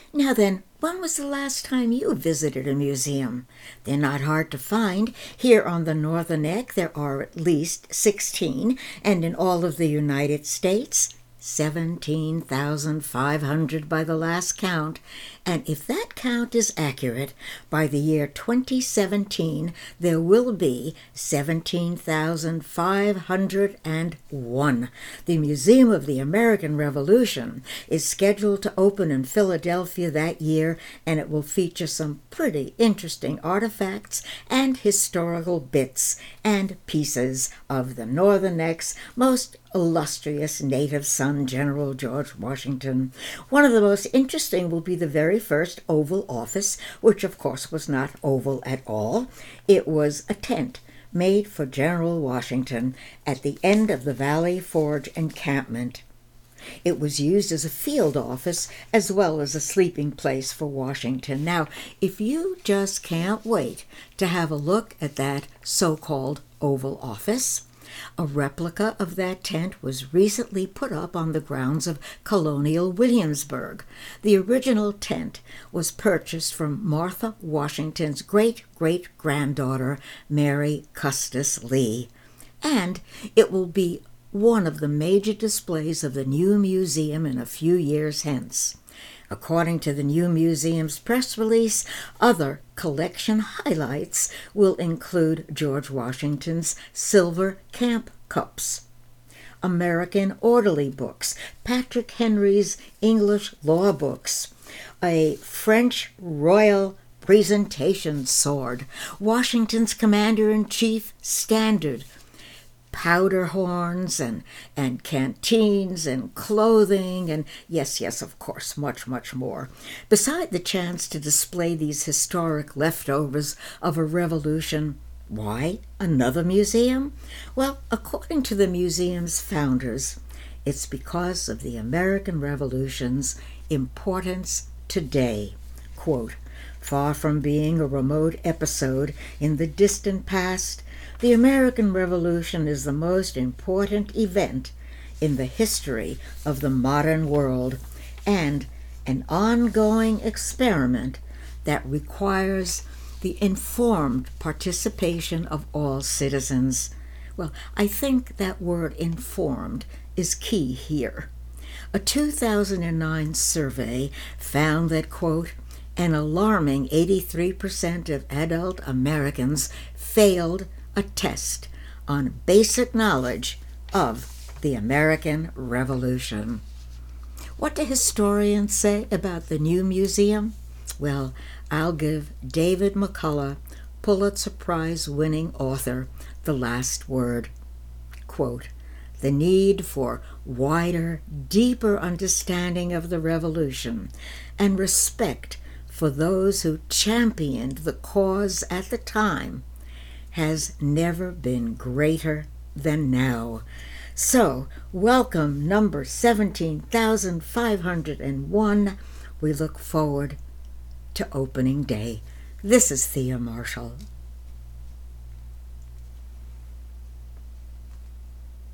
Now then, when was the last time you visited a museum? They're not hard to find. Here on the Northern Neck there are at least 16, and in all of the United States, 17,500 by the last count. And if that count is accurate, by the year 2017, there will be 17,501. The Museum of the American Revolution is scheduled to open in Philadelphia that year, and it will feature some pretty interesting artifacts and historical bits and pieces of the Northern Neck's most illustrious native son, General George Washington. One of the most interesting will be the very first Oval Office, which of course was not oval at all. It was a tent made for General Washington at the end of the Valley Forge encampment. It was used as a field office as well as a sleeping place for Washington. Now, if you just can't wait to have a look at that so-called Oval Office, a replica of that tent was recently put up on the grounds of Colonial Williamsburg. The original tent was purchased from Martha Washington's great-great-granddaughter, Mary Custis Lee, and it will be one of the major displays of the new museum in a few years hence. According to the new museum's press release, other collection highlights will include George Washington's silver camp cups, American orderly books, Patrick Henry's English law books, a French royal presentation sword, Washington's Commander-in-Chief standard, powder horns and canteens and clothing and yes, of course, much more. Beside the chance to display these historic leftovers of a revolution, why another museum? Well, according to the museum's founders, it's because of the American Revolution's importance today. Quote, far from being a remote episode in the distant past, the American Revolution is the most important event in the history of the modern world and an ongoing experiment that requires the informed participation of all citizens. Well, I think that word informed is key here. A 2009 survey found that, quote, an alarming 83% of adult Americans failed a test on basic knowledge of the American Revolution. What do historians say about the new museum? Well, I'll give David McCullough, Pulitzer Prize-winning author, the last word. Quote, the need for wider, deeper understanding of the Revolution and respect for those who championed the cause at the time has never been greater than now. So, welcome number 17,501. We look forward to opening day. This is Thea Marshall.